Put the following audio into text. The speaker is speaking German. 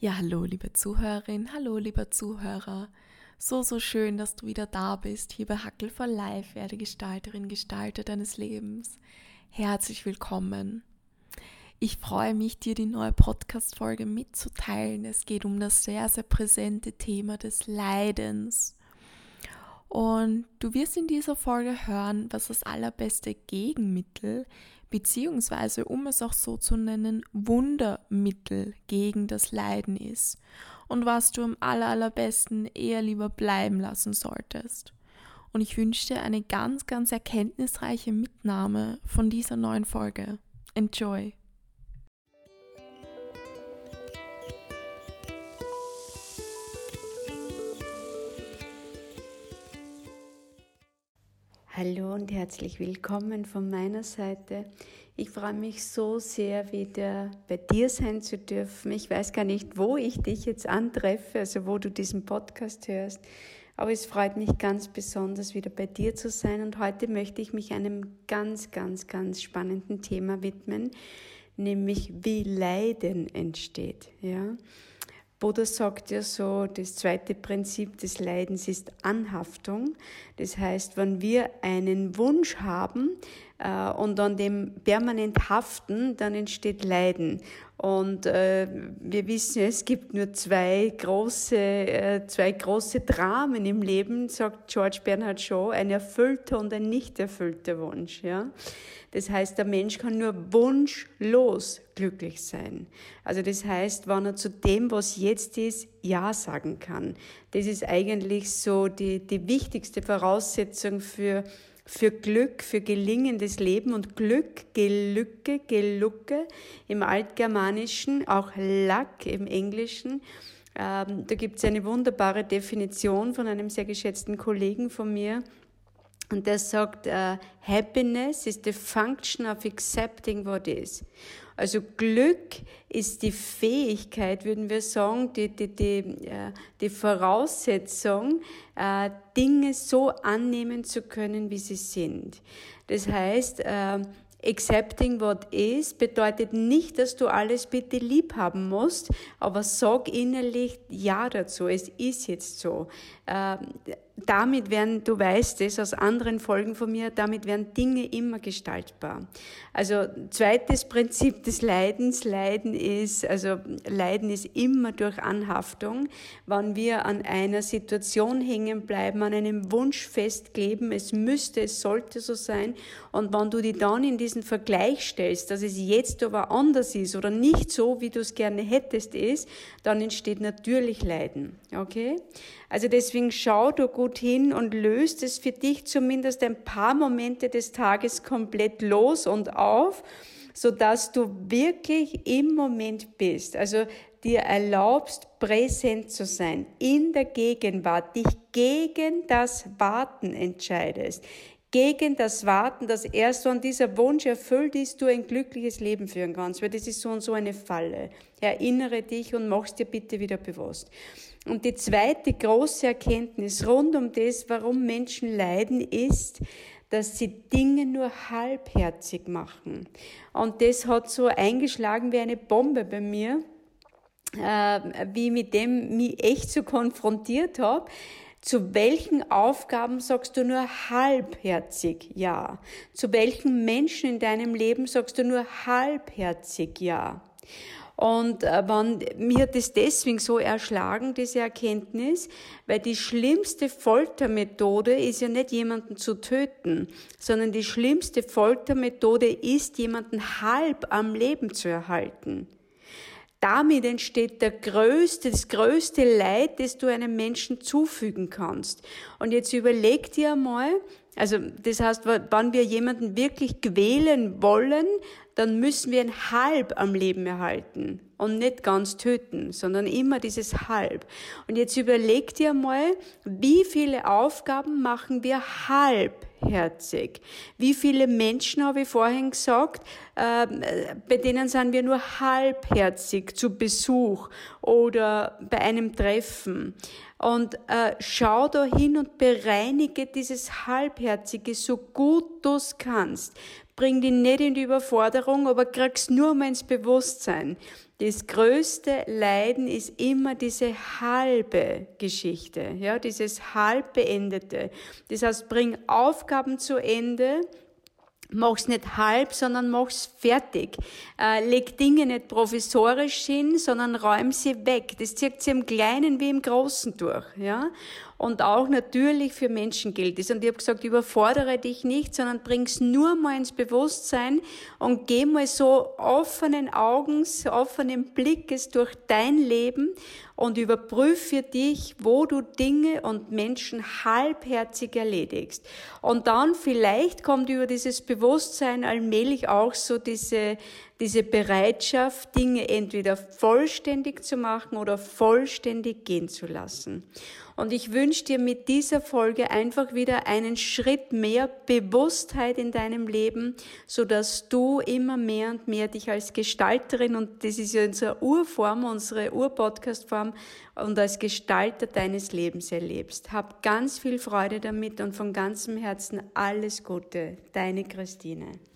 Ja, hallo liebe Zuhörerin, hallo lieber Zuhörer. So schön, dass du wieder da bist, hier bei Hackel for Life, werde Gestalterin, Gestalter deines Lebens. Herzlich willkommen. Ich freue mich, dir die neue Podcast-Folge mitzuteilen. Es geht um das sehr präsente Thema des Leidens. Und du wirst in dieser Folge hören, was das allerbeste Gegenmittel, beziehungsweise, um es auch so zu nennen, Wundermittel gegen das Leiden ist und was du am allerbesten eher lieber bleiben lassen solltest. Und ich wünsche dir eine ganz erkenntnisreiche Mitnahme von dieser neuen Folge. Enjoy! Hallo und herzlich willkommen von meiner Seite. Ich freue mich so sehr, wieder bei dir sein zu dürfen. Ich weiß gar nicht, wo ich dich jetzt antreffe, also wo du diesen Podcast hörst, aber es freut mich ganz besonders, wieder bei dir zu sein. Und heute möchte ich mich einem ganz spannenden Thema widmen, nämlich wie Leiden entsteht. Ja? Buddha sagt ja so, das zweite Prinzip des Leidens ist Anhaftung. Das heißt, wenn wir einen Wunsch haben und an dem permanent haften, dann entsteht Leiden. Und wir wissen, es gibt nur zwei große Dramen im Leben, sagt George Bernard Shaw, ein erfüllter und ein nicht erfüllter Wunsch. Ja? Das heißt, der Mensch kann nur wunschlos glücklich sein. Also das heißt, wenn er zu dem, was jetzt ist, Ja sagen kann. Das ist eigentlich so die wichtigste Voraussetzung für Glück, für gelingendes Leben. Und Glück, Gelucke im Altgermanischen, auch Luck im Englischen. Da gibt es eine wunderbare Definition von einem sehr geschätzten Kollegen von mir. Und der sagt, Happiness is the function of accepting what is. Also Glück ist die Fähigkeit, würden wir sagen, die Voraussetzung, Dinge so annehmen zu können, wie sie sind. Das heißt, accepting what is bedeutet nicht, dass du alles bitte lieb haben musst, aber sag innerlich Ja dazu, es ist jetzt so. Damit werden, du weißt es aus anderen Folgen von mir, damit werden Dinge immer gestaltbar. Also zweites Prinzip des Leidens, Leiden ist immer durch Anhaftung. Wenn wir an einer Situation hängen bleiben, an einem Wunsch festkleben, es sollte so sein, und wenn du dich dann in diesen Vergleich stellst, dass es jetzt aber anders ist oder nicht so, wie du es gerne hättest, dann entsteht natürlich Leiden. Okay? Also deswegen schau da gut hin und löst es für dich zumindest ein paar Momente des Tages komplett los und auf, sodass du wirklich im Moment bist. Also dir erlaubst, präsent zu sein, in der Gegenwart, dich gegen das Warten entscheidest. Gegen das Warten, dass erst wenn dieser Wunsch erfüllt ist, du ein glückliches Leben führen kannst, weil das ist so und so eine Falle. Erinnere dich und mach's dir bitte wieder bewusst. Und die zweite große Erkenntnis rund um das, warum Menschen leiden, ist, dass sie Dinge nur halbherzig machen. Und das hat so eingeschlagen wie eine Bombe bei mir, wie ich mit dem mich echt so konfrontiert habe. Zu welchen Aufgaben sagst du nur halbherzig Ja? Zu welchen Menschen in deinem Leben sagst du nur halbherzig Ja? Und mir hat das deswegen so erschlagen, diese Erkenntnis, weil die schlimmste Foltermethode ist ja nicht, jemanden zu töten, sondern die schlimmste Foltermethode ist, jemanden halb am Leben zu erhalten. Damit entsteht das größte Leid, das du einem Menschen zufügen kannst. Und jetzt überleg dir einmal, also das heißt, wenn wir jemanden wirklich quälen wollen, dann müssen wir ihn halb am Leben erhalten und nicht ganz töten, sondern immer dieses halb. Und jetzt überleg dir mal, wie viele Aufgaben machen wir halbherzig? Wie viele Menschen, habe ich vorhin gesagt, bei denen sind wir nur halbherzig zu Besuch oder bei einem Treffen. Und schau da hin und bereinige dieses Halbherzige so gut du es kannst. bringt dich nicht in die Überforderung, aber kriegst nur mal ins Bewusstsein. Das größte Leiden ist immer diese halbe Geschichte, ja, dieses halb beendete. Das heißt, bring Aufgaben zu Ende, mach's nicht halb, sondern mach's fertig. Leg Dinge nicht provisorisch hin, sondern räum sie weg. Das zieht sie im Kleinen wie im Großen durch, ja. Und auch natürlich für Menschen gilt es. Und ich habe gesagt, überfordere dich nicht, sondern bring's nur mal ins Bewusstsein und geh mal so offenen Augens, offenen Blickes durch dein Leben und überprüfe für dich, wo du Dinge und Menschen halbherzig erledigst. Und dann vielleicht kommt über dieses Bewusstsein allmählich auch so diese Bereitschaft, Dinge entweder vollständig zu machen oder vollständig gehen zu lassen. Und ich wünsche dir mit dieser Folge einfach wieder einen Schritt mehr Bewusstheit in deinem Leben, so dass du immer mehr und mehr dich als Gestalterin, und das ist ja unsere Urform, unsere Ur-Podcast-Form, und als Gestalter deines Lebens erlebst. Hab ganz viel Freude damit und von ganzem Herzen alles Gute. Deine Christine.